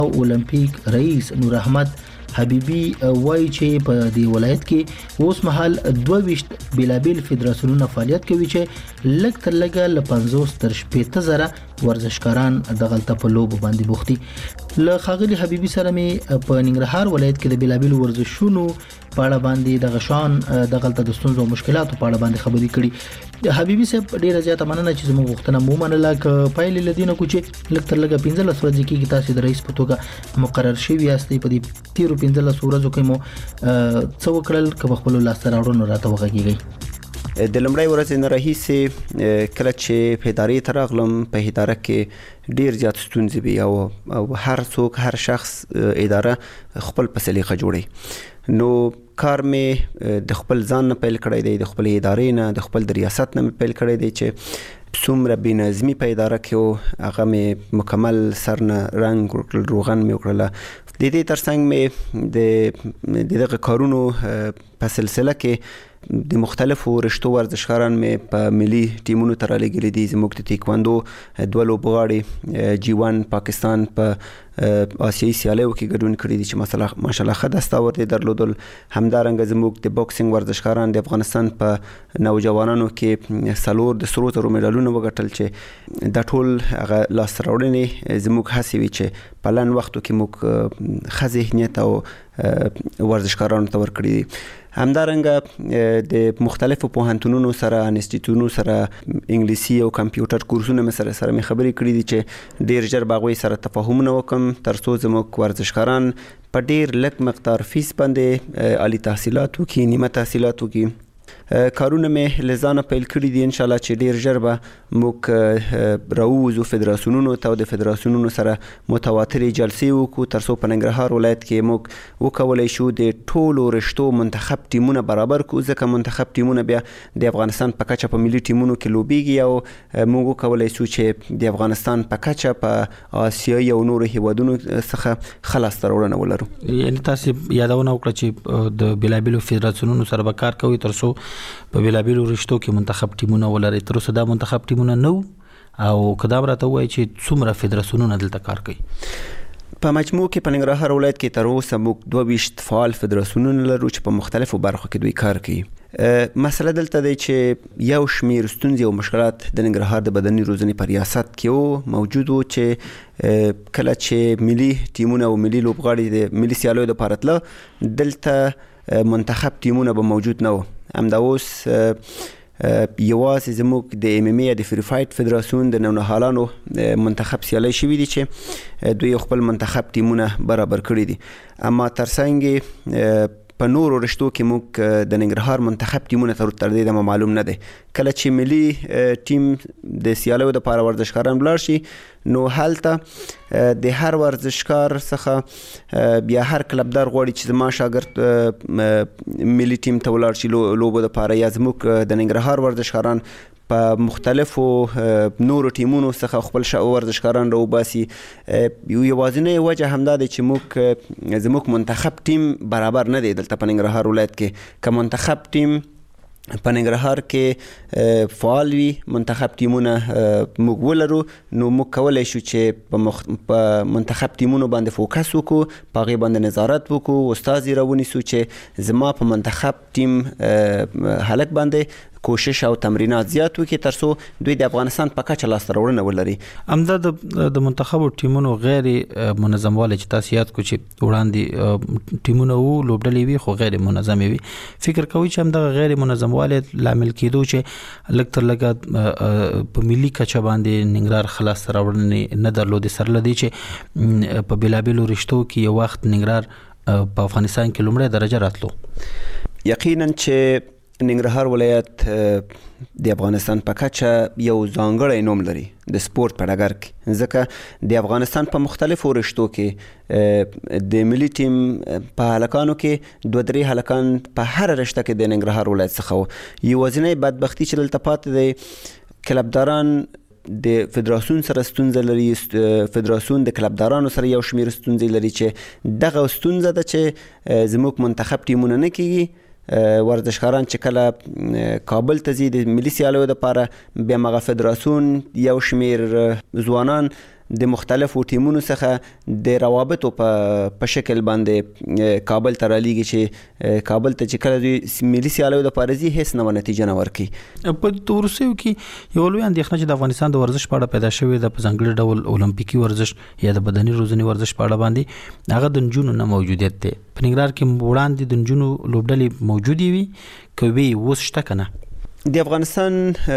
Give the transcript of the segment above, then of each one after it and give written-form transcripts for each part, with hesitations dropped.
اولمپیک رئیس نور احمد حبیبی وایي چې په دې ولایت کې اوس مهال 22 بیلابیل فدراسیونونه فعالیت کوي چې لږ تر لږه ل 50 تر 60 زره ورزشکاران دغلته په لوبو باندې بوختي. له ښاغلي حبیبی سره مې په ننګرهار ولایت کې د بیلابیل ورزشونو په اړه باندې د غشان دغلته د ستونزو او مشکلاتو په اړه باندې خبرې کړي. حبیبی صاحب ډیره زیاته مننه چې زموږ غوښتنه مو منله. ک پایلې لدینه کو چې لږ تر لږه 15 ورځې کې تاسو د رئیس په توګه مقرر شوی یاستئ په دې 15 ورځو کې مو څو کړل که خپل لاسته راوړنو راته وغږیږي. د لمړی ورځې نه راهیسې کله چې په ادارې ته راغلم په اداره کې ډیر زیات ستونزې وي او هر څوک هر شخص اداره خپل په سلیقه جوړي. نو کار مې د خپل ځان نه پیل کړی دی، د خپل ادارې نه، د خپل د ریاست نه پیل کړی دی چې څومره بېنظمي په اداره کې و هغه مې مکمل سر نه رنګ ورکړل، روغن مې وکړله. د دې ترڅنګ مې د دغه کارونو په سلسله کې د مختلفو رشتو ورزشکاران مې په ملي ټیمونو ته رالېږلي دي. زموږ د تیکواندو 2 لوبغاړي G1 پاکستان په آسیایي سیالیو کې ګډون کړي دي چې ماشاءالله ښه دستاورد یې درلودل. همدارنګه زموږ د بوکسینګ ورزشکاران د افغانستان په نوجوانانو کې 4 د سرو زرو میډالونه وګټل چې د ټول هغه لاسته راوړنې زموږ هڅې وي چې په لنډ وختو کې موږ ښه ذهنیت او ورزشکارانو ته ورکړي دي. همدارنګه د مختلفو پوهنتونونو سره، انسټیټیوټونو سره انګلیسي او کمپیوټر کورسونه مې سره مې خبرې کړې دي چې ډیر ژر به هغوی سره تفاهمونه وکم ترڅو زموږ ورزشکاران په ډیر لږ مقدار فیس باندې عالی تحصیلات وکړي، نیمه تحصیلات وکړي. کارونه مې له ځانه پیل کړي دي. انشاءالله چې ډیر ژر به موږ راووځو فدراسیونونو ته او د فدراسیونونو سره متواترې جلسې وکړو ترڅو په ننګرهار ولایت کې موږ وکولی شو د ټولو رشتو منتخب ټیمونه برابر کړو، ځکه منتخب ټیمونه بیا د افغانستان په کچه په ملي ټیمونو کې لوبیږي او موږ وکولی شو چې د افغانستان په کچه په آسیایي او نورو هیوادونو څخه ښه لاسته راوړنه ولرو. یعنې تاسو یادونه وکړه چې د بیلابیلو فدراسیونونو سره به کار کوئ ترڅو په بیلابیلو رشتو کې منتخب ټیمونه ولري. تر اوسه دا منتخب ټیمونه نو او کدام راته وایي چې څومره فدراسیونونه دلته کار کوي؟ په مجموع کې په ننګرهار ولایت کې تر اوسه موږ 22 فعال فدراسیونونه لرو چې په مختلفو برخو کې دوی کار کوي. مسله دلته دی چې یو شمیر ستونزې او مشکلات د ننګرهار د بدني روزنې په ریاست کې موجود وو چې کله چې ملي ټیمونه او ملي لوبغاړي د ملي سیالیو دپاره تله دلته منتخب ټیمونه به موجود نه وو. همدا اوس یوازې زموږ د MMA یا د فری فایټ فدراسیون د نونهالانو منتخب سیالۍ شوي دي چې دوی خپل منتخب ټیمونه برابر کړي دي. اما ترڅنګ په نورو رشتو کې موږ د ننګرهار منتخب ټیمونه تر دې دمه معلوم نه دی. کله چې ملي ټیم د سیالیو دپاره ورزشکاران ولاړ شي نو هلته د هر ورزشکار څخه بیا هر کلبدار غواړي چې زما شاګرد ملي ټیم ته ولاړ شي لوبو دپاره، یا زموږ د ننګرهار ورزشکاران په مختلفو نورو ټیمونو څخه خپل ورزشکاران راوباسي. یوازینۍ وجه همدا دی چې زموږ منتخب ټیم برابر نه دی دلته په ننګرهار ولایت کې. که منتخب ټیم په ننګرهار کې فعال وي، منتخب ټیمونه موږ ولرو، نو موږ کولی شو چې په منتخب ټیمونو باندې فوکس وکړو، په هغې باندې نظارت وکړو، استازي راونیسو چې زما په منتخب ټیم هلک باندې کوشش او تمرینات زیات وکړي ترڅو دوی د افغانستان په کچه لاسته راوړنه ولري. همدا د منتخبو ټیمونو غیر منظم والی چې تاسو یاد کو چې وړاندې ټیمونه وو لوبډلې وي خو غیر منظم وي، فکر کوي چې همدا غیر منظم والی لامل کېدو چې لږ تر لږه په ملي کچه باندې ننګرهار خلاص راوړنې نه درلودې، سره لدی چې په بیلابیلو رشتو کې یو وخت ننګرهار په افغانستان کې لومړی درجه راتلو. یقینا چې ننګرهار ولایت د افغانستان په کچه یو ځانګړی نوم لري د سپورت په ډګر کې، ځکه د افغانستان په مختلفو رشتو کې د ملي ټیم په هلکانو کې 2-3 هلکان په هر رشته کې د ننګرهار ولایت څخه وو. یوازینۍ بدبختي چې دلته پاتې دی، کلبداران د فدراسیون سره ستونزه لري، فدراسیون د کلبدارانو سره یو شمیر ستونزې لري چې دغه ستونزه ده چې زموږ منتخب ټیمونه نه کېږي. ورزشکاران چې کله کابل ته ځي د ملي سیالیو دپاره، بیا مغه فدراسیون یو شمیر ځوانان د مختلفو ټیمونو څخه د روابطو په شکل باندې کابل ته رالیږي چې کابل ته چې کله دوی ملي سیالیو د پارزي هیڅ نه نتیجه نه ورکي. په تورسیو کې یو لوی اندېښنه چې د افغانستان د ورزش په اړه پیدا شوې د ځانګړي ډول اولمپیکي ورزش یا د بدني روزنې ورزش په اړه باندې هغه د نجونو نه موجودیت دی. په ننګرهار کې وړاندې د نجونو لوبډلې موجودې وي کوي اوس شته کنه؟ د افغانستان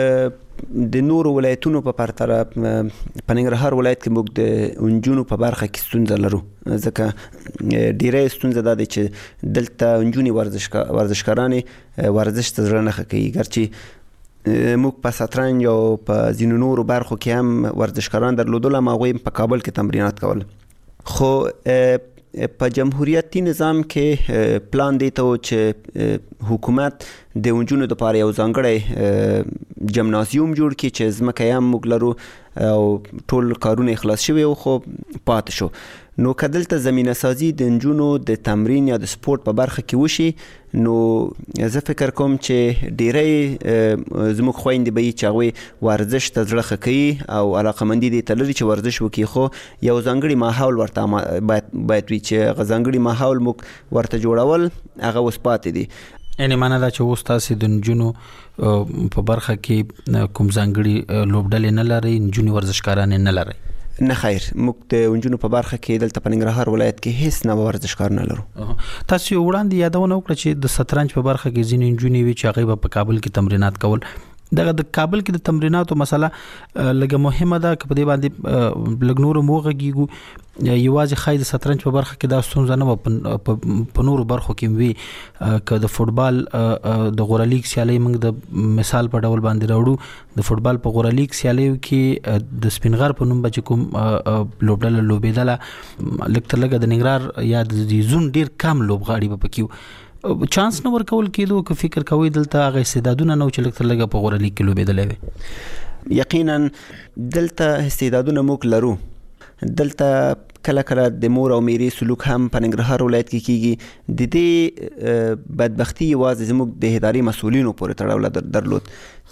د نورو ولایتونو په پرتله په ننګرهار ولایت کې موږ د نجونو په برخه کې ستونزه لرو، ځکه ډیره ستونزه ده چې دلته نجونې ورزشکارانې ورزش ته زړه نه ښه کوي. ګرچې موږ په شطرنج او په ځینو نورو برخو کې هم ورزشکاران درلودل، هم هغوی په کابل کې تمرینات کول. خو په جمهوریتي نظام کې پلان دی ته چې حکومت د نجونو لپاره یو ځانګړی جمنازیوم جوړ کړي چې ځمکه یې هم موږ لرو او ټول کارونه خلاص شوي او خو پاتې شو. نو که دلته زمینه سازي د نجونو د تمرین یا د سپورت په برخه کې وشي، نو زه فکر کوم چې ډیری زموږ خویندې به چې هغوی ورزش ته زړه ښه کوي او علاقمندي دې ته لري چې ورزش وکړي، خو یو ځانګړي ماحول ورته باید وي چې هغه ځانګړي ماحول موږ ورته جوړول هغه اوس پاتې دي. یعنی معنا دا چې اوس تاسې د نجونو په برخه کې کوم ځانګړي لوبډلې نه لرئ، نجونې ورزشکارانې نه لرئ؟ نه خیر، موږ د نجونو په برخه کې دلته په ننګرهار ولایت کې هیڅ نه ورزشکار نه لرو. تاسو وړاندې یادونه وکړه چې د شطرنج په برخه کې ځینې نجونې وي چې هغوی په کابل کې تمرینات کول. دغه د کابل کې د تمریناتو مسله لږه مهمه ده که په دې باندې لږ نور موغږیږو؟ یوازې خای د شطرنج په برخه کې دا ستونزه نه په نورو برخو کې وي؟ که د فوټبال د غوره لیګ سیالۍ موږ د مثال په ډول باندې راوړو، د فوټبال په غوره لیګ سیالیو کې د سپینغر په نوم به کوم لوبډله لوبېدله، لږ تر لږه د ننګرهار یا د زون ډیر کم لوبغاړي به پکې وو. چانس نه ورکول کېدو که فکر کوئ دلته هغه استعدادونه نه و چې لږ تر لږه په غوره لیګ کې لوبېدلی وي؟ یقینا دلته استعدادونه موږ لرو. دلته کله کله د مور او میرې سلوک هم په ننګرهار ولایت کې کیږي. د دې بدبختی یوازې زموږ د اداري مسؤلینو پورې تړاو درلود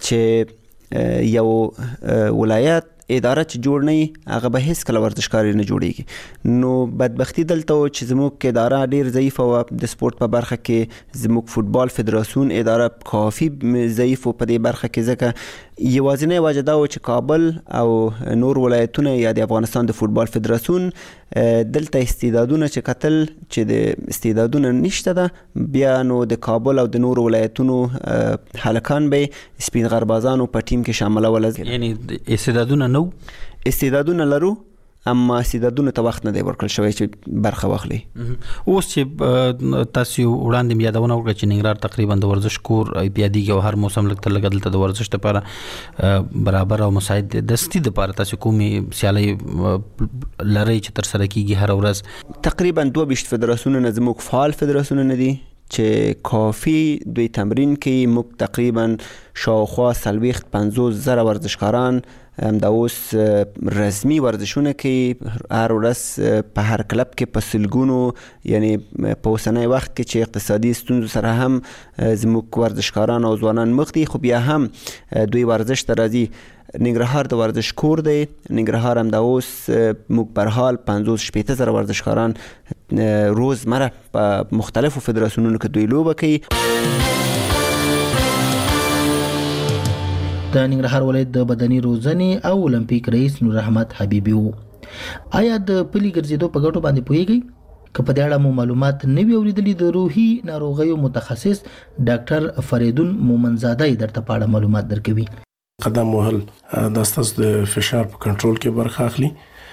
چې یو ولایت اداره چې جوړ نه هغه به هیڅ کله ورزشکار نه جوړیږي. نو بدبختی دلته و چې زموږ اداره ډیر ضعیفه و د سپورت په برخه کې. زموږ فوټبال فدراسیون اداره کافی ضعیف و په دې برخه کې، ځکه یوازینی وجه دا و چې کابل او نور ولایتونه یا د افغانستان د فوټبال فدراسیون دلته استعدادونه چې قتل چې د استعدادونه نشته ده، بیا نو د کابل او د نور ولایتونو هلکان به سپین غربازانو په ټیم کې شاملول. یعنی استعدادونه نو استعدادونه لرو، اما استعدادونه ته وخت نه دی ورکړل شوی چې برخه واخلي. اوس چې تاسو وړاندې یادونه وکړه چې ننګرهار تقریبا د ورزش کور پیادېږي او هر موسم لږ تر لږه دلته د ورزش لپاره برابر او مساعد دستي لپاره تاسو کومې سیالۍ لرئ چې ترسره کیږي هر ورځ؟ تقریبا 22 فدراسیونونه زموږ فعال فدراسیونونه دي چې کافی دوی تمرین کوي. موږ تقریبا شاوخوا 50 زره ورزشکاران دا اوس رسمي ورزشونه کوي. هر ورځ په هر کلب کې په سلګونو، یعنی په اوسنی وخت کې چې اقتصادي ستونزو سره هم زموږ ورزشکاران او ځوانان مخ دي، خو بیا هم دوی ورزش ته راځي. ننګرهار د ورزش کور دی. ننګرهار هم دا اوس موږ پر حال 50-60 زره ورزشکاران روزمره په مختلفو فدراسیونونو کې دوی لوبه کوي. د ننګرهار ولایت د بدني روزنې او اولمپیک رئیس نور احمد حبیبي وو. آیا د پلي ګرځېدو په ګټو باندې پوهیږئ؟ که په دې اړه مو معلومات نه وي اوریدلي، د روحي ناروغیو متخصص ډاکټر فریدون مومنزاده درته په اړه معلومات درکوي. قدم وهل د ستاسو د فشار په کنټرول کې برخه اخلي.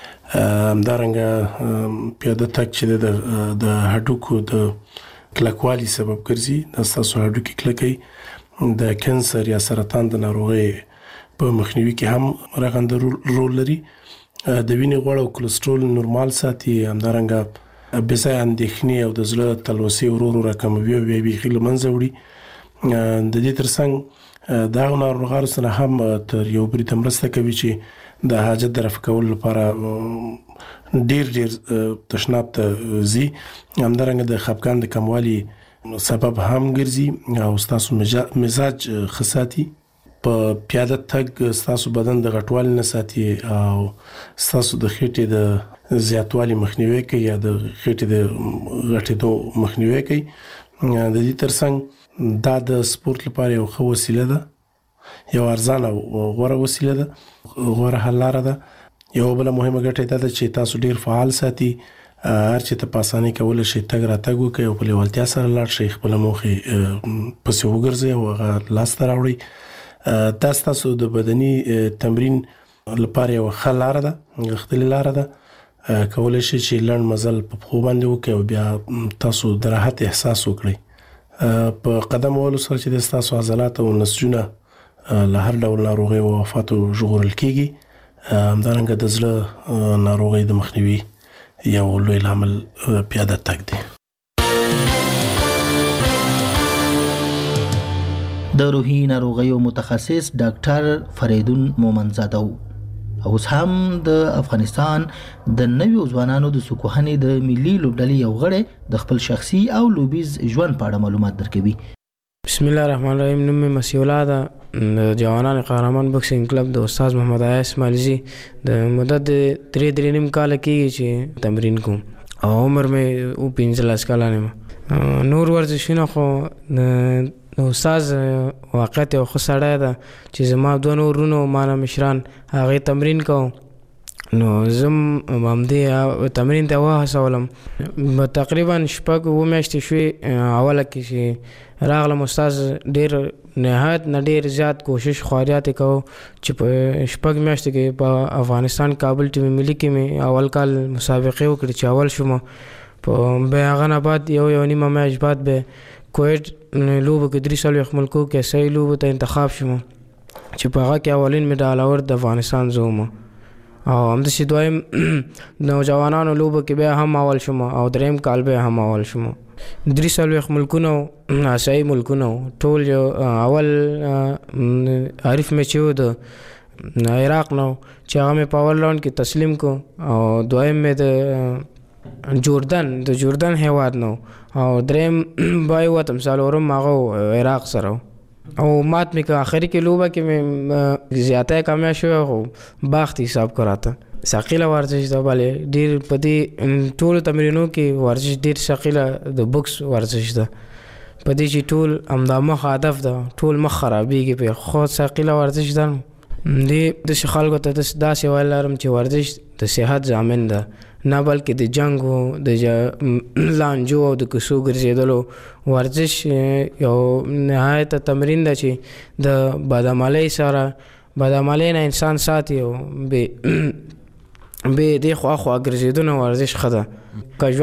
همدارنګه پیاده تګ چې د هډوکو د کلکوالي سبب ګرځي، د ستاسو هډوکي کلکوي. د کینسر یا سرطان د ناروغۍ په مخنیوي کې هم رغنده رول لري. د وینې غوړ او کولېسترول نورمال ساتي. همدارنګه بېځایه اندېښنې او د زړه تلوسې ورو ورو راکموي او بیا بیخي له منځه وړي. د دې ترڅنګ دغه ناروغانو سره هم تر یو بریده مرسته کوي چې د حاجت د رفع کولو لپاره ډیر تشناب ته ځي. همدارنګه د خپګان د کموالي سبب هم ګرځي او ستاسو مزاج ښه ساتي. په پیاده تګ ستاسو بدن د غټوالي نه ساتي او ستاسو د خېټې د زیاتوالي مخنیوي کوي یا د خېټې د غټېدو مخنیوي کوي. د دې ترڅنګ دا د سپورت لپاره یو ښه وسیله ده، یو ارزانه او غوره وسیله ده، غوره حل لاره ده. یو بل مهمه ګټه دا ده چې تاسو ډیر فعال ساتي، هر چې ته په اسانۍ کولی شئ تګ راتګ وکړئ او په لیوالتیا سره لاړ شئ، خپله موخې پسې وګرځئ او هغه لاسته راوړئ. دا ستاسو د بدني تمرین لپاره یو ښه لاره ده، غښتلې لاره ده. کولی شئ چې لنډ مزل په پښو باندې وکړئ او بیا تاسو د راحت احساس وکړئ. په قدم وهلو سره چې د ستاسو عضلات او نسجونه له هر ډول ناروغۍ او آفاتو ژغورل کېږي. همدارنګه د زړه ناروغۍ د مخنیوي یو لوی لامل پیاده تګ دی. د روحي ناروغیو متخصص ډاکټر فریدون مومنزاده اوس هم د افغانستان د نویو ځوانانو د سکوهنې د ملي لوبډلې یو غړی د خپل شخصي او لوبیز ژوند په اړه معلومات درکوي. بسم الله الرحمن الرحیم. نوم مې مسیح الله ده، د جوانان قهرمان بکسینګ کلب د استاد محمد عیاس مالزی د مدت 3.5 کال کېږي چې تمرین کوم او عمر مې 15 کاله نه. نور ورزشونه خو د استاد واقعیت یو ښه سړی ده چې زما 2 نور ورونه مانه مشران هغې تمرین کوم، نو زم همدې تمرین ته وهڅولم. تقریبا 6 میاشتې شوې اوله کې چې راغلم. استاد ډېر نهایت نه ډېر زیات کوشش خواریات یې کوو چې په 6 میاشتې کې په افغانستان کابل ټیم ملي کې مې اول کال مسابقې وکړې چې اول شوم. په بیا هغه نه بعد یو نیمه میاشت بعد به کویټ لوبو کې 3 ملکو کې صحیح لوبو ته انتخاب شوم چې په هغه کې اولین مډال اور د افغانستان زه وم. او همداسې دویم نوجوانانو لوبو کې بیا هم اول شوم او دریم کال بیا هم اول شوم. 3 ملکونه آسیایي ملکونه ټول یو اول عارف مې چې و د عراق نه چې هغه مې په اول راوند کې تسلیم کو او دویم مې د جوردن هیواد نه او دریم بای وتم څلورم هغه عراق سره او مات مې که آخري کې لوبه کې مې زیاته کامیاب شوی خو باخت حساب کراته. ثقیله ورزش ده، بلې ډېر په دې ټولو تمرینو کې ورزش ډېر ثقیله د بوکس ورزش ده، په دې چې ټول همدا مخ هدف ده، ټول مخ خرابېږي پې، خو ثقیله ورزش ده. دې داسې خلکو ته داسې ویل لرم چې ورزش د صحت ضامن ده، نه بلکې د جنګ او د لانجو او د کوڅو ګرځېدلو. ورزش یو نهایت تمرین ده چې د بدعملۍ سره بدعملۍ نه انسان ساتي او بې دې خواخوا ګرځېدونه ورزش ښه ده.